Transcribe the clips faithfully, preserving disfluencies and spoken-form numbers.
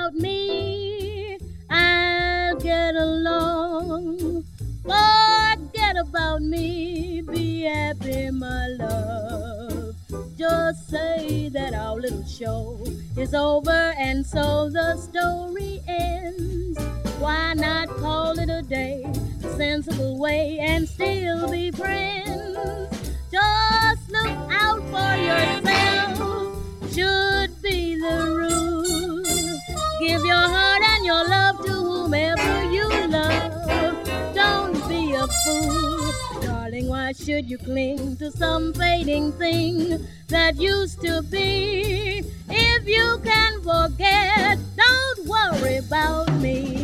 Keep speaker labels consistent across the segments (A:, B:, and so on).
A: about me, I'll get along. Forget about me, be happy, my love. Just say that our little show is over and so the story ends. Why not call it a day, a sensible way, and still be friends? Just look out for yourself, should be the rule. Give your heart and your love to whomever you love. Don't be a fool, darling, why should you cling to some fading thing that used to be? If you can forget, don't worry about me.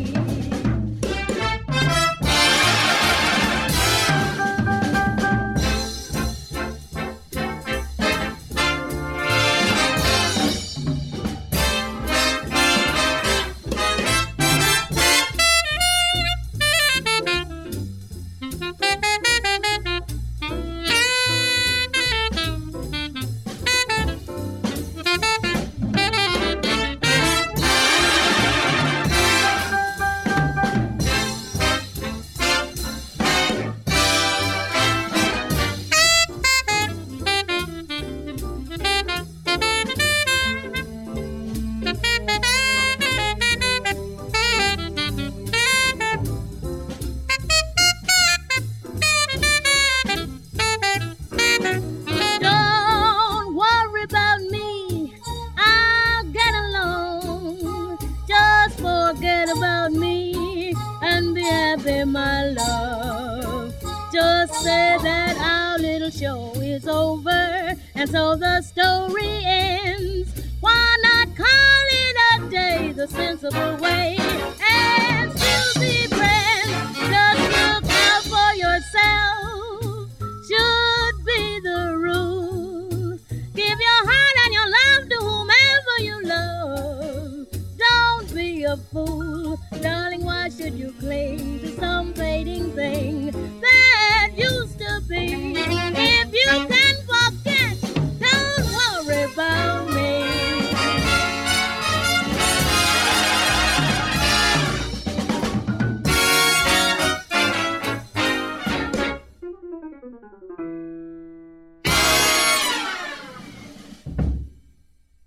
A: My love, just say that our little show is over and so the story ends. Why not call it a day the sensible way and still be friends? Just look out for yourself, should be the rule. Give your heart and your love to whomever you love. Don't be a fool, darling, why should you cling